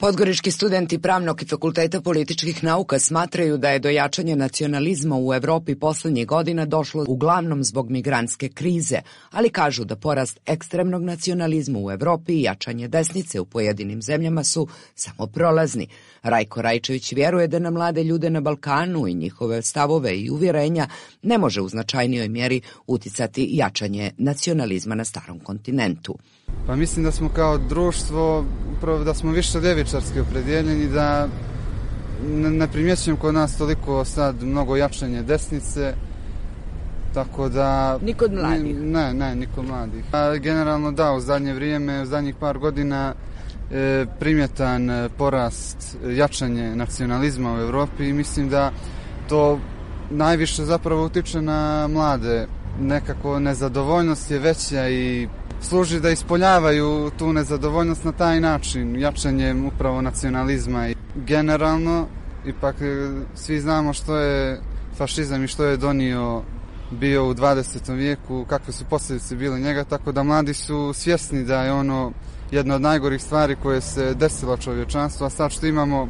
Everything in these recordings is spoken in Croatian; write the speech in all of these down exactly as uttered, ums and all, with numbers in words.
Podgorički studenti Pravnog i Fakulteta političkih nauka smatraju da je do jačanja nacionalizma u Evropi poslednjih godina došlo uglavnom zbog migrantske krize, ali kažu da porast ekstremnog nacionalizma u Evropi i jačanje desnice u pojedinim zemljama su samo prolazni. Rajko Rajčević vjeruje da na mlade ljude na Balkanu i njihove stavove i uvjerenja ne može u značajnijoj mjeri uticati jačanje nacionalizma na starom kontinentu. Pa mislim da smo kao društvo, upravo da smo više ljevičarski opredjeljeni, da ne primjećujem kod nas toliko sad mnogo jačanje desnice, tako da... Ni kod mladih? Ne, ne, ni kod mladih. A generalno da, u zadnje vrijeme, u zadnjih par godina e, primjetan porast jačanje nacionalizma u Evropi i mislim da to najviše zapravo utiče na mlade. Nekako nezadovoljnost je veća i služi da ispoljavaju tu nezadovoljnost na taj način, jačanjem upravo nacionalizma. I generalno, ipak svi znamo što je fašizam i što je donio bio u dvadesetom vijeku, kakve su posljedice bile njega, tako da mladi su svjesni da je ono jedna od najgorih stvari koje se desilo čovječanstvu, a sad što imamo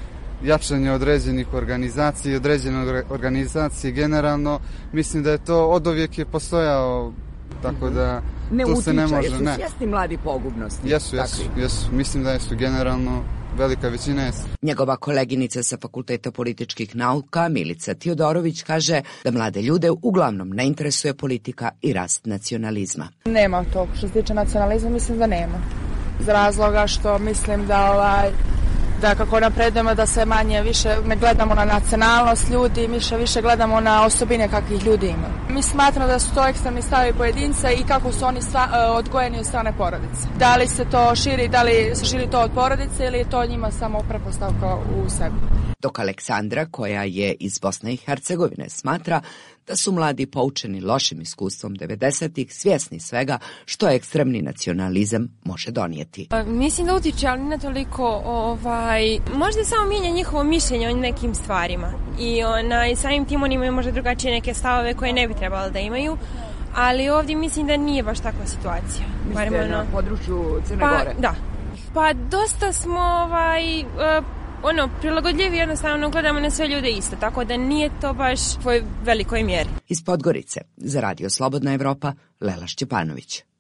jačanje određenih organizacija i određene organizacije generalno, mislim da je to oduvijek je postojao, tako da ne tu utiče, se ne može. Jesu ne. svjesni mladi pogubnosti? Jesu, jesu, jesu. Mislim da jesu generalno, velika većina jesu. Njegova koleginica sa Fakulteta političkih nauka, Milica Tiodorović, kaže da mlade ljude uglavnom ne interesuje politika i rast nacionalizma. Nema tog što se tiče nacionalizma, mislim da nema. Iz razloga što mislim da ovaj da kako napredujemo da se manje više ne gledamo na nacionalnost ljudi, više više gledamo na osobine kakvih ljudi ima. Mi smatramo da su to ekstremni stavovi pojedinca i kako su oni stva, odgojeni od strane porodice. Da li se to širi, da li se širi to od porodice ili je to njima samo pretpostavka u sebi. Dok Aleksandra, koja je iz Bosne i Hercegovine, smatra da su mladi poučeni lošim iskustvom devedesetih svjesni svega što ekstremni nacionalizam može donijeti. Mislim da utiče, ali ne toliko, ovaj, možda samo mijenja njihovo mišljenje o nekim stvarima i onaj, samim tim oni imaju možda drugačije neke stavove koje ne bi trebalo da imaju, ali ovdje mislim da nije baš takva situacija. Mislite na području Crne pa, Gore? Da. Pa dosta smo ovaj, uh, ono, prilagodljivi, jednostavno gledamo na sve ljude isto, tako da nije to baš u velikoj mjeri. Iz Podgorice, za Radio Slobodna Evropa, Lela Šćepanović.